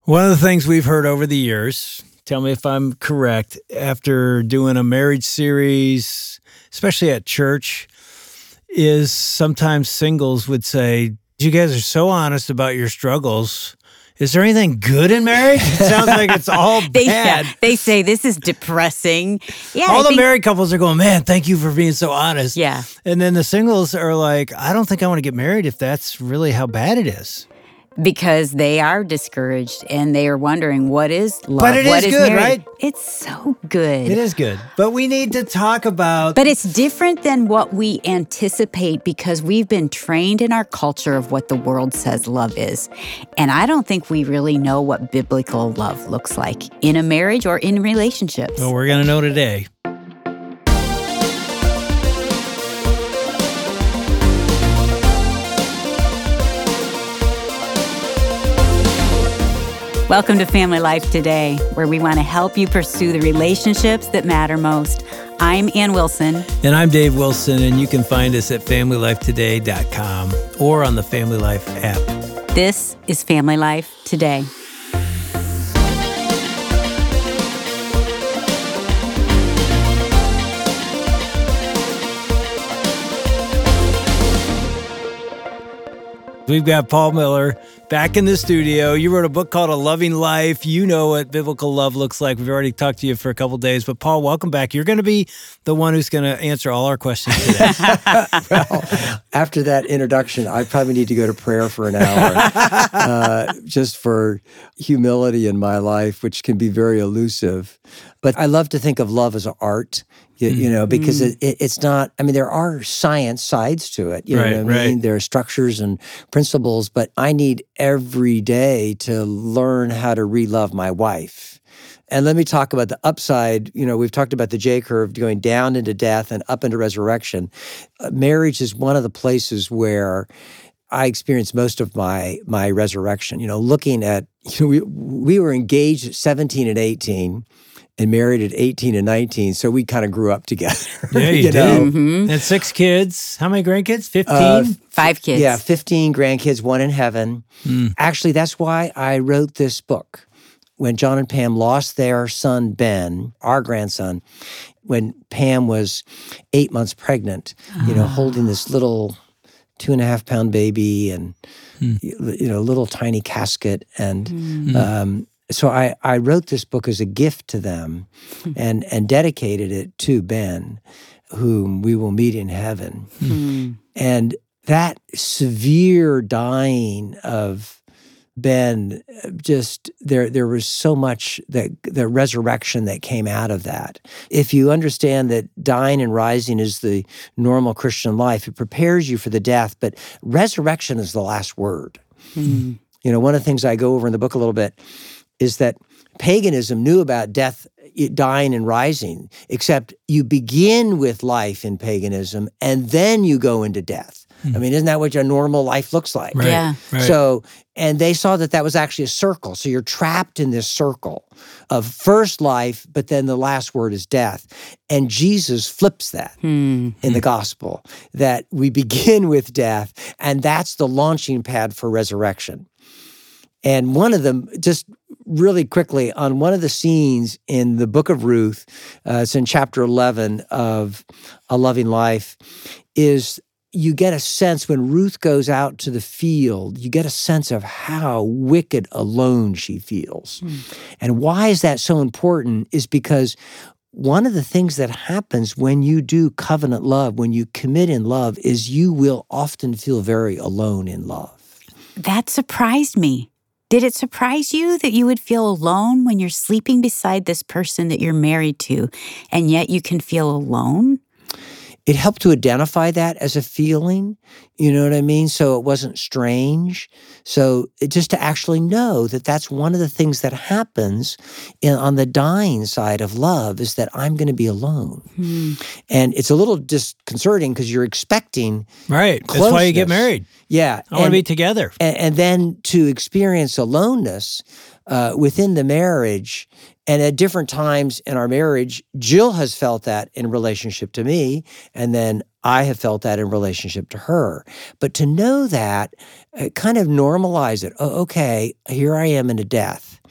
One of the things we've heard over the years, tell me if I'm correct, after doing a marriage series, especially at church, is sometimes singles would say, you guys are so honest about your struggles. Is there anything good in marriage? It sounds like it's all bad. They say this is depressing. Yeah, all the married couples are going, man, thank you for being so honest. Yeah. And then the singles are like, I don't think I want to get married if that's really how bad it is. Because they are discouraged and they are wondering, what is love? But it is good, right? It's so good. It is good. But we need to talk about... But it's different than what we anticipate because we've been trained in our culture of what the world says love is. And I don't think we really know what biblical love looks like in a marriage or in relationships. Well, we're going to know today. Welcome to Family Life Today, where we want to help you pursue the relationships that matter most. I'm Ann Wilson. And I'm Dave Wilson, and you can find us at FamilyLifeToday.com or on the Family Life app. This is Family Life Today. We've got Paul Miller back in the studio. You wrote a book called A Loving Life. You know what biblical love looks like. We've already talked to you for a couple of days. But Paul, welcome back. You're going to be the one who's going to answer all our questions today. Well, after that introduction, I probably need to go to prayer for an hour just for humility in my life, which can be very elusive. But I love to think of love as an art. You know, because it's not, I mean, there are science sides to it. You know what I mean? There are structures and principles, but I need every day to learn how to re-love my wife. And let me talk about the upside. You know, we've talked about the J curve going down into death and up into resurrection. Marriage is one of the places where I experienced most of my resurrection. You know, looking at, we were engaged at 17 and 18. And married at 18 and 19, so we kind of grew up together. Yeah, you did. Mm-hmm. And 6 kids. How many grandkids? 15? 5 kids. Yeah, 15 grandkids, 1 in heaven. Actually, that's why I wrote this book. When John and Pam lost their son, Ben, our grandson, when Pam was 8 months pregnant, you know, holding this little 2.5-pound baby and, you know, little tiny casket. And so I wrote this book as a gift to them and dedicated it to Ben, whom we will meet in heaven. And that severe dying of Ben, just there was so much that the resurrection that came out of that. If you understand that dying and rising is the normal Christian life, it prepares you for the death, but resurrection is the last word. You know, one of the things I go over in the book a little bit is that paganism knew about death, dying, and rising, except you begin with life in paganism, and then you go into death. I mean, isn't that what your normal life looks like? Right, yeah. Right. So, and they saw that was actually a circle. So you're trapped in this circle of first life, but then the last word is death. And Jesus flips that in the gospel, that we begin with death, and that's the launching pad for resurrection. And one of them, just really quickly, on one of the scenes in the book of Ruth, it's in chapter 11 of A Loving Life, is you get a sense when Ruth goes out to the field, you get a sense of how wicked alone she feels. And why is that so important is because one of the things that happens when you do covenant love, when you commit in love, is you will often feel very alone in love. That surprised me. Did it surprise you that you would feel alone when you're sleeping beside this person that you're married to, and yet you can feel alone? It helped to identify that as a feeling, you know what I mean? So it wasn't strange. So just to actually know that that's one of the things that happens on the dying side of love is that I'm going to be alone. And it's a little disconcerting because you're expecting Right. closeness. That's why you get married. Yeah. I want to be together. And then to experience aloneness within the marriage. And at different times in our marriage, Jill has felt that in relationship to me, and then I have felt that in relationship to her. But to know that, kind of normalize it. Oh, okay, here I am in a death.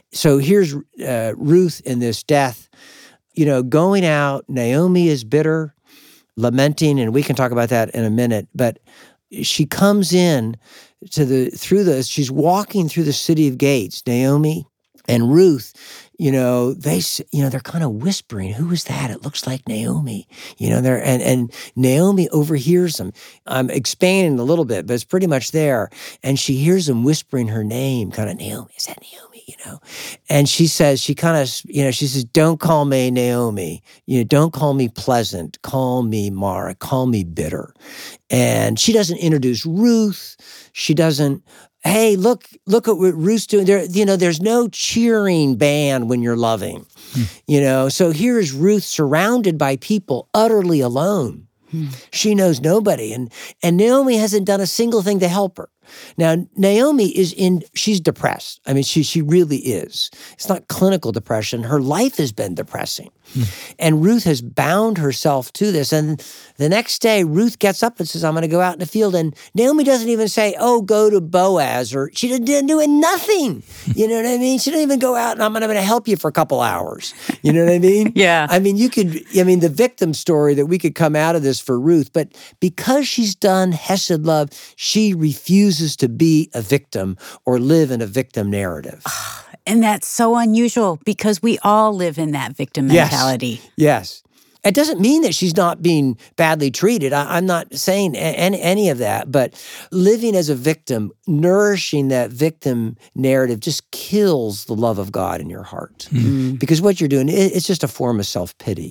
So here's Ruth in this death, going out. Naomi is bitter, lamenting, and we can talk about that in a minute. But she comes in she's walking through the city of gates, Naomi and Ruth. They're kind of whispering, "Who is that? It looks like Naomi." And Naomi overhears them. I'm expanding a little bit, but it's pretty much there. And she hears them whispering her name, kind of, "Naomi, is that Naomi?" And she says, she says, "Don't call me Naomi. Don't call me pleasant. Call me Mara. Call me bitter." And she doesn't introduce Ruth. She doesn't, "Hey, look at what Ruth's doing." There's no cheering band when you're loving. So here is Ruth surrounded by people, utterly alone. She knows nobody. And Naomi hasn't done a single thing to help her. Now, Naomi she's depressed. I mean, she really is. It's not clinical depression. Her life has been depressing. And Ruth has bound herself to this. And the next day, Ruth gets up and says, "I'm going to go out in the field." And Naomi doesn't even say, "Oh, go to Boaz," or she didn't do nothing. You know what I mean? She didn't even go out and, "I'm going to help you for a couple hours." You know what I mean? Yeah. I mean, the victim story that we could come out of this for Ruth, but because she's done Hesed love, she refuses to be a victim or live in a victim narrative. And that's so unusual because we all live in that victim mentality. Yes. It doesn't mean that she's not being badly treated. I'm not saying any of that, but living as a victim, nourishing that victim narrative just kills the love of God in your heart. Because what you're doing, it's just a form of self-pity.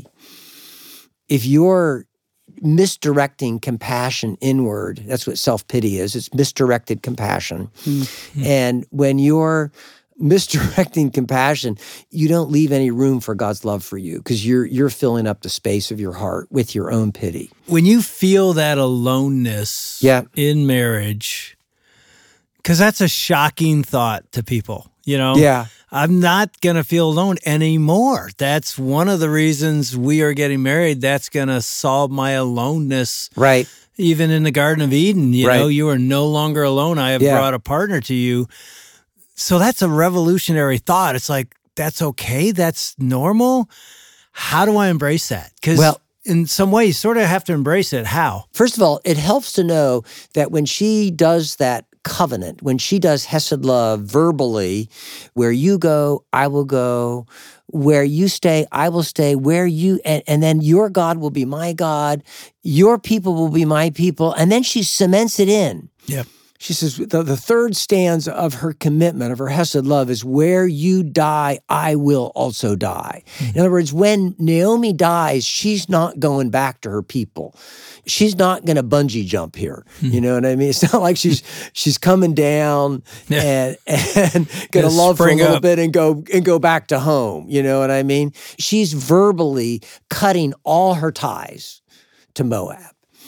If you're misdirecting compassion inward, that's what self-pity is. It's misdirected compassion. And when you're misdirecting compassion, you don't leave any room for God's love for you because you're filling up the space of your heart with your own pity. When you feel that aloneness in marriage, because that's a shocking thought to people, Yeah. I'm not going to feel alone anymore. That's one of the reasons we are getting married. That's going to solve my aloneness. Right. Even in the Garden of Eden, you know, you are no longer alone. I have brought a partner to you. So that's a revolutionary thought. It's like, that's okay? That's normal? How do I embrace that? Because in some way, you sort of have to embrace it. How? First of all, it helps to know that when she does that covenant, when she does Hesed love verbally, where you go, I will go, where you stay, I will stay, where you, and then your God will be my God, your people will be my people, and then she cements it in. Yep. She says the third stanza of her commitment, of her Hesed love, is where you die, I will also die. In other words, when Naomi dies, she's not going back to her people. She's not going to bungee jump here. You know what I mean? It's not like she's coming down and going to love for a little bit and go back to home. You know what I mean? She's verbally cutting all her ties to Moab.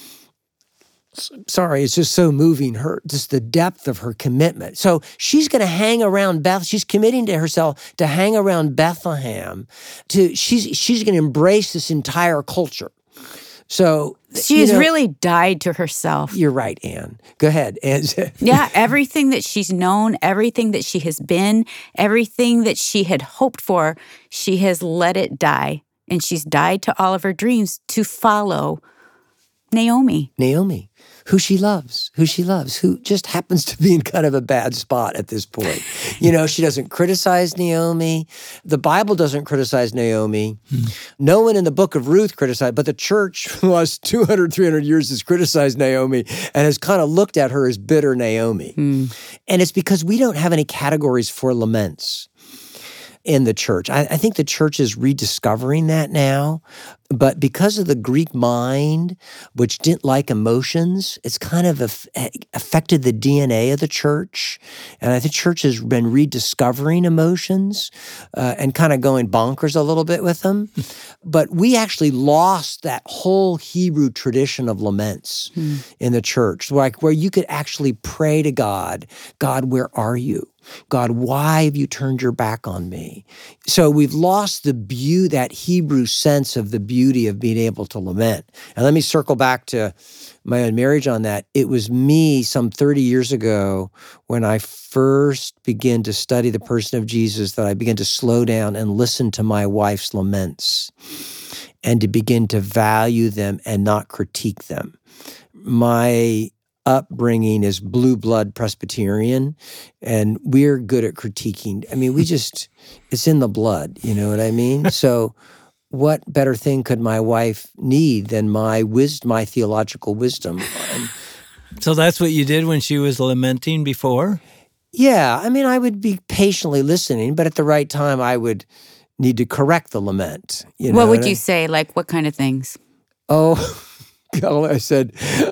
Sorry, it's just so moving, just the depth of her commitment. So she's going to hang around she's committing to herself to hang around Bethlehem. She's going to embrace this entire culture. So she's really died to herself. You're right, Ann. Go ahead, Ann. Yeah, everything that she's known, everything that she has been, everything that she had hoped for, she has let it die. And she's died to all of her dreams to follow Naomi, who she loves, who just happens to be in kind of a bad spot at this point. You know, she doesn't criticize Naomi. The Bible doesn't criticize Naomi. No one in the book of Ruth criticized, but the church for the last 200, 300 years has criticized Naomi and has kind of looked at her as bitter Naomi. And it's because we don't have any categories for laments in the church. I think the church is rediscovering that now, but because of the Greek mind, which didn't like emotions, it's kind of affected the DNA of the church. And I think church has been rediscovering emotions and kind of going bonkers a little bit with them. But we actually lost that whole Hebrew tradition of laments in the church, like where you could actually pray to God, "God, where are you?" God, why have you turned your back on me? So we've lost the beauty, that Hebrew sense of the beauty of being able to lament. And let me circle back to my own marriage on that. It was me some 30 years ago when I first began to study the person of Jesus that I began to slow down and listen to my wife's laments and to begin to value them and not critique them. My upbringing is blue blood Presbyterian, and we're good at critiquing. I mean, it's in the blood, you know what I mean? So what better thing could my wife need than my theological wisdom? So that's what you did when she was lamenting before? Yeah, I mean, I would be patiently listening, but at the right time, I would need to correct the lament. What would you say? Like, what kind of things? Oh, I said,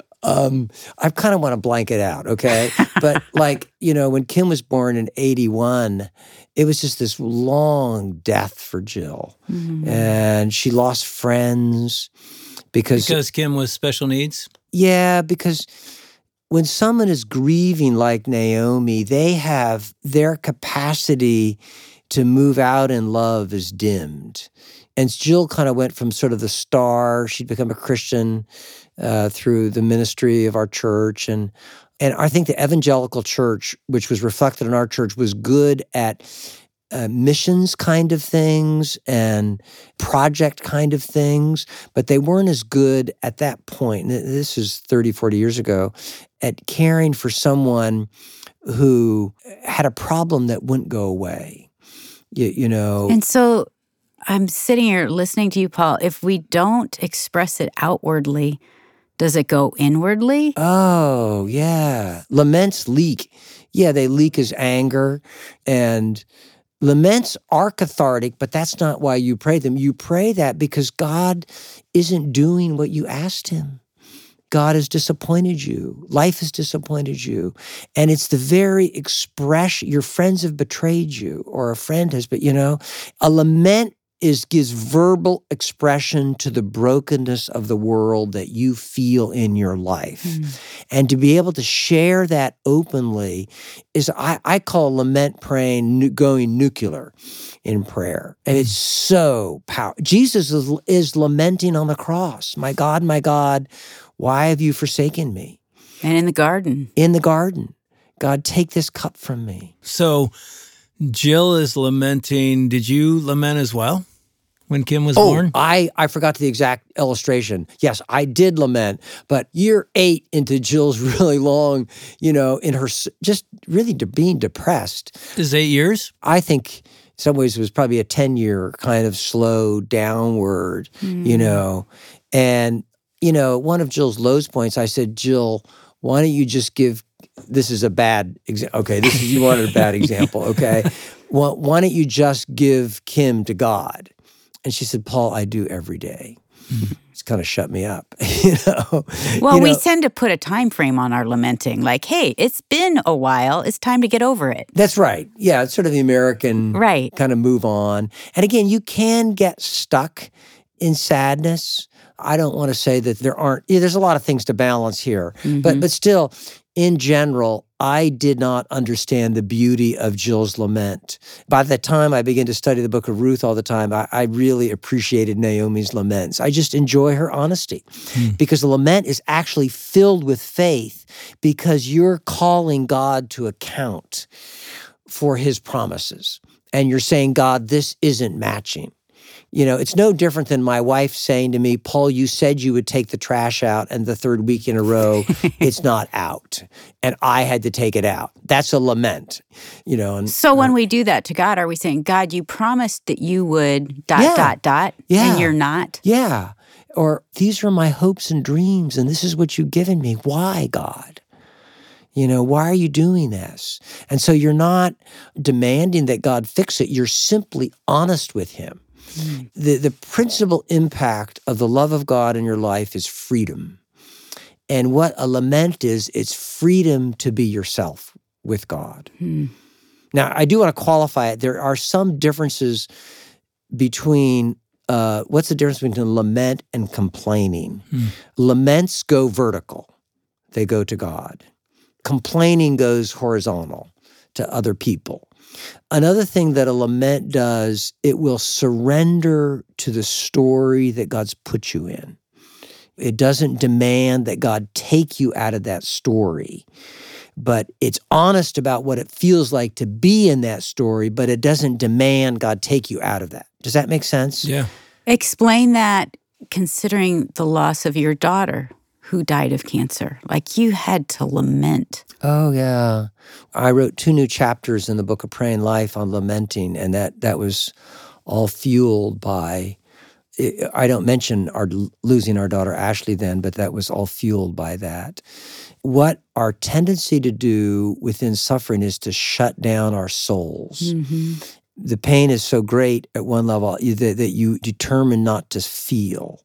I kind of want to blank it out, okay? But like, when Kim was born in 1981, it was just this long death for Jill. Mm-hmm. And she lost friends because Kim was special needs? Yeah, because when someone is grieving like Naomi, they have their capacity to move out in love is dimmed. And Jill kind of went from sort of the star. She'd become a Christian through the ministry of our church. And I think the evangelical church, which was reflected in our church, was good at missions kind of things and project kind of things, but they weren't as good at that point, this is 30, 40 years ago, at caring for someone who had a problem that wouldn't go away, you know. And so I'm sitting here listening to you, Paul. If we don't express it outwardly, does it go inwardly? Oh, yeah. Laments leak. Yeah, they leak as anger. And laments are cathartic, but that's not why you pray them. You pray that because God isn't doing what you asked him. God has disappointed you. Life has disappointed you. And it's the very expression, your friends have betrayed you, or a friend has, but a lament gives verbal expression to the brokenness of the world that you feel in your life. And to be able to share that openly is, I call lament praying going nuclear in prayer. And it's so powerful. Jesus is lamenting on the cross. My God, why have you forsaken me? And in the garden. In the garden. God, take this cup from me. So Jill is lamenting. Did you lament as well when Kim was born? I forgot the exact illustration. Yes, I did lament, but year 8 into Jill's really long, in her just really being depressed. Is 8 years? I think in some ways it was probably a 10-year kind of slow downward, And, one of Jill's lowest points, I said, Jill, why don't you just give, this is a bad example. Okay, you wanted a bad example, okay? Well, why don't you just give Kim to God? And she said, Paul, I do every day. It's kind of shut me up, Well, we tend to put a time frame on our lamenting, like, hey, it's been a while. It's time to get over it. That's right. Yeah, it's sort of the American kind of move on. And again, you can get stuck in sadness. I don't want to say that there's a lot of things to balance here. Mm-hmm. But still, in general, I did not understand the beauty of Jill's lament. By the time I began to study the book of Ruth all the time, I really appreciated Naomi's laments. I just enjoy her honesty because the lament is actually filled with faith because you're calling God to account for his promises. And you're saying, God, this isn't matching. It's no different than my wife saying to me, Paul, you said you would take the trash out, and the 3rd week in a row, it's not out. And I had to take it out. That's a lament, So when we do that to God, are we saying, God, you promised that you would ... and you're not? Yeah. Or these are my hopes and dreams, and this is what you've given me. Why, God? Why are you doing this? And so you're not demanding that God fix it. You're simply honest with him. The principal impact of the love of God in your life is freedom. And what a lament is, it's freedom to be yourself with God. Now, I do want to qualify it. There are some differences between, what's the difference between lament and complaining? Laments go vertical. They go to God. Complaining goes horizontal to other people. Another thing that a lament does, it will surrender to the story that God's put you in. It doesn't demand that God take you out of that story, but it's honest about what it feels like to be in that story, but it doesn't demand God take you out of that. Does that make sense? Yeah. Explain that, considering the loss of your daughter who died of cancer. Like, you had to lament. Oh, yeah. I wrote 2 new chapters in the book of Praying Life on lamenting, and that was all fueled by, I don't mention losing our daughter Ashley then, but that was all fueled by that. What our tendency to do within suffering is to shut down our souls. Mm-hmm. The pain is so great at one level that you determine not to feel.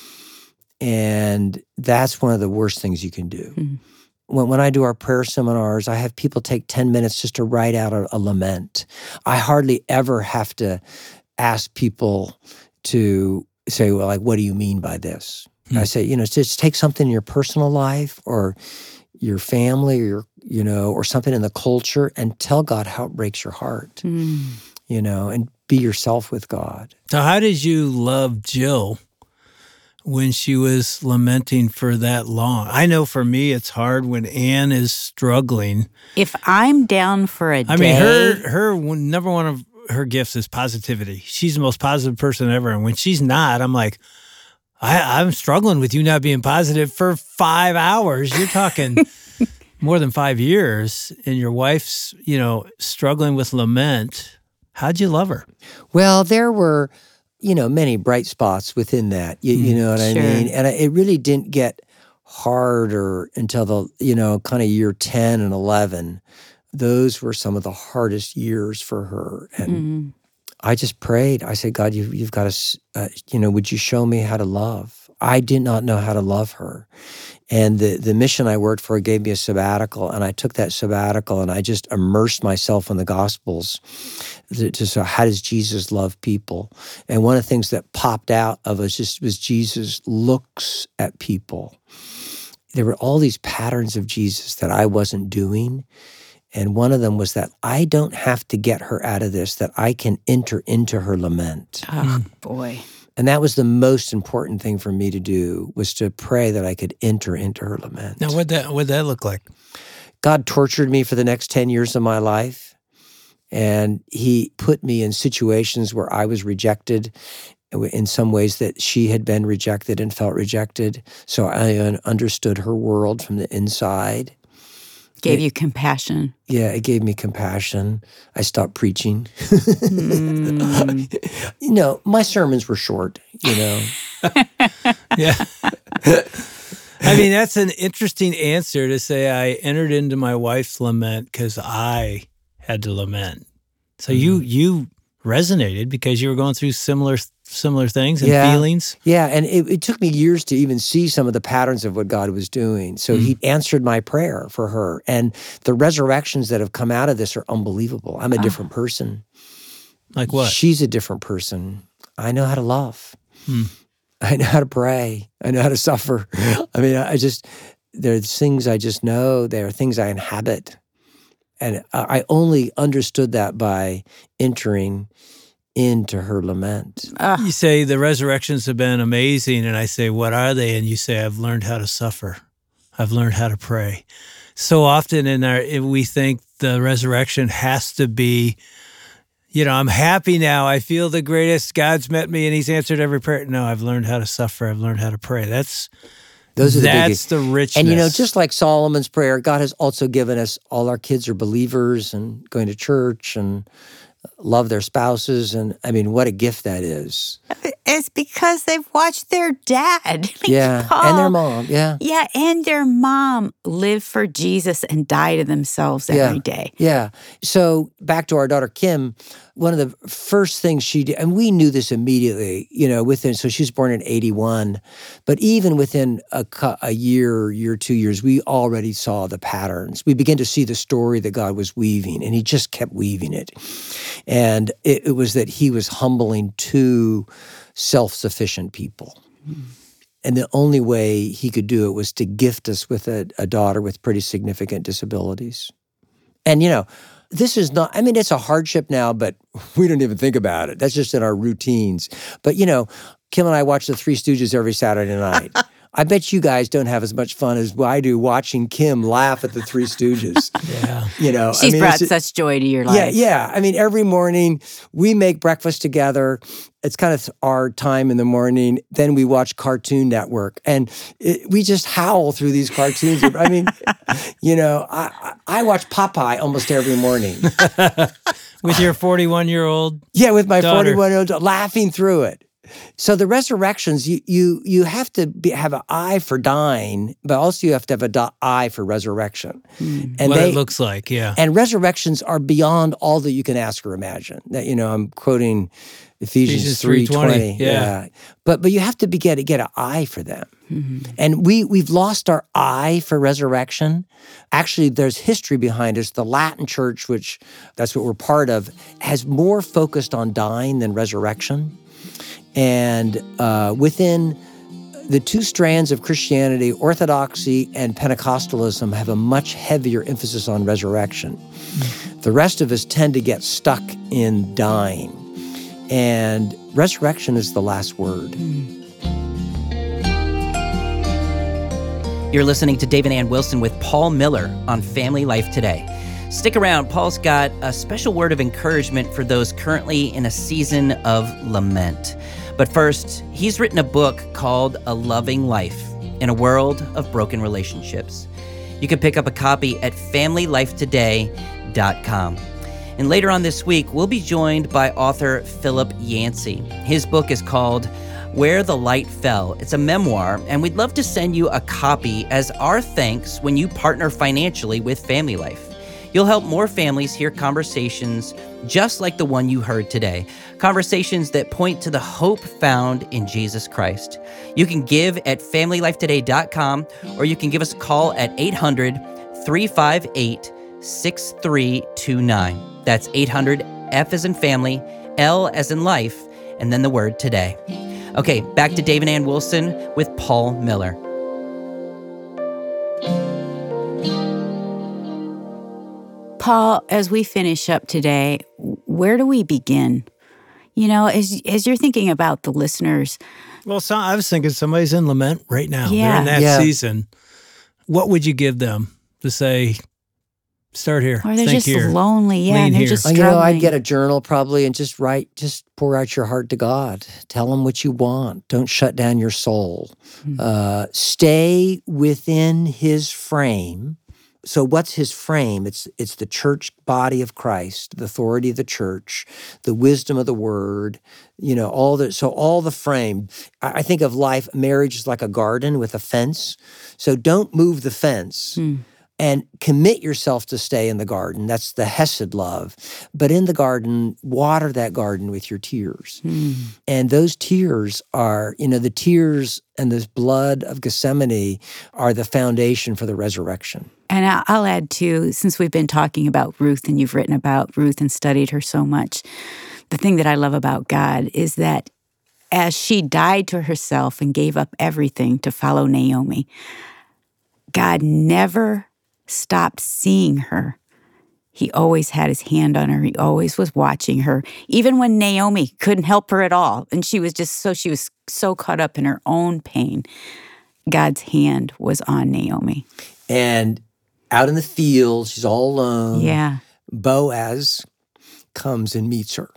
And that's one of the worst things you can do. Mm-hmm. When I do our prayer seminars, I have people take 10 minutes just to write out a lament. I hardly ever have to ask people to say, well, like, what do you mean by this? I say, just take something in your personal life or your family or or something in the culture and tell God how it breaks your heart, and be yourself with God. So how did you love Jill when she was lamenting for that long? I know for me, it's hard when Anne is struggling. If I'm down for a day... I mean, her number one of her gifts is positivity. She's the most positive person ever. And when she's not, I'm like, I'm struggling with you not being positive for 5 hours. You're talking more than 5 years, and your wife's, struggling with lament. How'd you love her? Well, there were, many bright spots within that. You know what I mean? And it really didn't get harder until the, kind of year 10 and 11. Those were some of the hardest years for her. And I just prayed. I said, God, you've got to, would you show me how to love? I did not know how to love her. And the mission I worked for gave me a sabbatical, and I took that sabbatical and I just immersed myself in the Gospels. So how does Jesus love people? And one of the things that popped out of us was Jesus looks at people. There were all these patterns of Jesus that I wasn't doing. And one of them was that I don't have to get her out of this, that I can enter into her lament. Oh, boy. And that was the most important thing for me to do, was to pray that I could enter into her lament. Now, what'd that look like? God tortured me for the next 10 years of my life. And he put me in situations where I was rejected in some ways that she had been rejected and felt rejected. So I understood her world from the inside. Gave you compassion. Yeah, it gave me compassion. I stopped preaching. My sermons were short, Yeah. I mean, that's an interesting answer to say I entered into my wife's lament because I had to lament. So you resonated because you were going through similar things and feelings. Yeah, and it took me years to even see some of the patterns of what God was doing. So he answered my prayer for her. And the resurrections that have come out of this are unbelievable. I'm a different person. Like what? She's a different person. I know how to love. I know how to pray. I know how to suffer. I mean, there are things I just know. There are things I inhabit. And I only understood that by entering into her lament. You say the resurrections have been amazing, and I say, what are they? And you say, I've learned how to suffer. I've learned how to pray. So often we think the resurrection has to be, I'm happy now. I feel the greatest. God's met me and he's answered every prayer. No, I've learned how to suffer. I've learned how to pray. That's the richness. And just like Solomon's prayer, God has also given us, all our kids are believers and going to church and love their spouses. And I mean, what a gift that is. It's because they've watched their dad. Yeah, and their mom, yeah. Yeah, and their mom live for Jesus and die to themselves every day. Yeah. So back to our daughter, Kim, one of the first things she did, and we knew this immediately, so she was born in 1981, but even within a year, 2 years, we already saw the patterns. We began to see the story that God was weaving, and he just kept weaving it. And it was that he was humbling two self-sufficient people. And the only way he could do it was to gift us with a daughter with pretty significant disabilities. And, this is not, I mean, it's a hardship now, but we don't even think about it. That's just in our routines. But, Kim and I watch the Three Stooges every Saturday night. I bet you guys don't have as much fun as I do watching Kim laugh at the Three Stooges. Yeah. She's brought such joy to your life. Yeah. I mean, every morning we make breakfast together. It's kind of our time in the morning. Then we watch Cartoon Network, and we just howl through these cartoons. I mean, I watch Popeye almost every morning. With your 41-year-old Yeah, with my daughter. 41-year-old laughing through it. So the resurrections, you have to have an eye for dying, but also you have to have an eye for resurrection. And what it looks like, yeah. And resurrections are beyond all that you can ask or imagine. That I'm quoting Ephesians 3:20. Yeah. But you have to get an eye for them. Mm-hmm. And we've lost our eye for resurrection. Actually, there's history behind us. The Latin Church, which that's what we're part of, has more focused on dying than resurrection. And within the two strands of Christianity, Orthodoxy and Pentecostalism have a much heavier emphasis on resurrection. Mm. The rest of us tend to get stuck in dying. And resurrection is the last word. You're listening to Dave and Ann Wilson with Paul Miller on Family Life Today. Stick around. Paul's got a special word of encouragement for those currently in a season of lament. But first, he's written a book called A Loving Life in a World of Broken Relationships. You can pick up a copy at FamilyLifeToday.com. And later on this week, we'll be joined by author Philip Yancey. His book is called Where the Light Fell. It's a memoir, and we'd love to send you a copy as our thanks when you partner financially with Family Life. You'll help more families hear conversations just like the one you heard today. Conversations that point to the hope found in Jesus Christ. You can give at FamilyLifeToday.com, or you can give us a call at 800-358-6329. That's 800, F as in family, L as in life, and then the word today. Okay, back to Dave and Ann Wilson with Paul Miller. Paul, as we finish up today, where do we begin? As you're thinking about the listeners. Well, I was thinking somebody's in lament right now. Yeah. They're in that season. What would you give them to say, start here, or they're think just here, lonely, lean and they're here. just struggling. I'd get a journal probably and just pour out your heart to God. Tell him what you want. Don't shut down your soul. Mm-hmm. Stay within his frame. So what's his frame? It's the church body of Christ, the authority of the church, the wisdom of the word, all the frame. I think of life, marriage is like a garden with a fence. So don't move the fence. And commit yourself to stay in the garden. That's the Hesed love. But in the garden, water that garden with your tears. And those tears are, the tears and this blood of Gethsemane are the foundation for the resurrection. And I'll add too, since we've been talking about Ruth and you've written about Ruth and studied her so much, the thing that I love about God is that as she died to herself and gave up everything to follow Naomi, God never stopped seeing her. He always had his hand on her. He always was watching her, even when Naomi couldn't help her at all. And she was so caught up in her own pain. God's hand was on Naomi. And out in the field, she's all alone. Yeah. Boaz comes and meets her.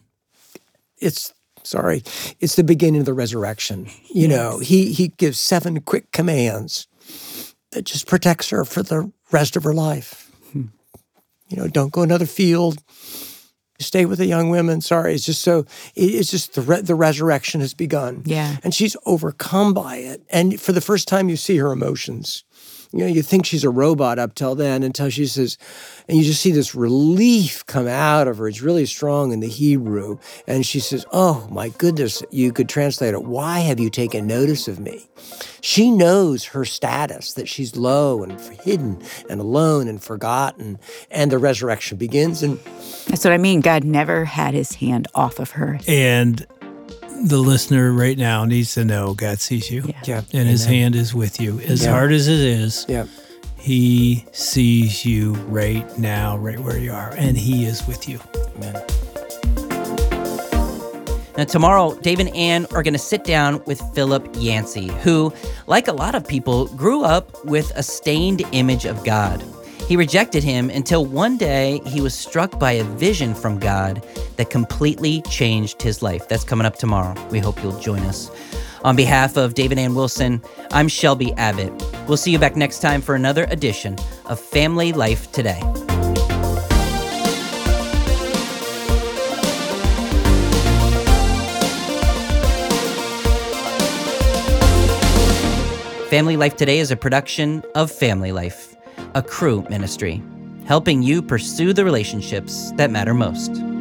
It's the beginning of the resurrection. He gives 7 quick commands that just protects her for the rest of her life. Don't go another field. Stay with the young women. It's just the resurrection has begun. Yeah. And she's overcome by it. And for the first time, you see her emotions. You think she's a robot up till then, until she says, and you just see this relief come out of her. It's really strong in the Hebrew. And she says, oh my goodness, you could translate it, why have you taken notice of me? She knows her status, that she's low and hidden and alone and forgotten. And the resurrection begins. And that's what I mean. God never had his hand off of her. And the listener right now needs to know God sees you. Yeah. And his hand is with you. As hard as it is, He sees you right now, right where you are, and He is with you. Amen. Now, tomorrow, Dave and Ann are going to sit down with Philip Yancey, who, like a lot of people, grew up with a stained image of God. He rejected Him until one day he was struck by a vision from God that completely changed his life. That's coming up tomorrow. We hope you'll join us. On behalf of Dave and Ann Wilson, I'm Shelby Abbott. We'll see you back next time for another edition of Family Life Today. Family Life Today is a production of Family Life, a Cru ministry, helping you pursue the relationships that matter most.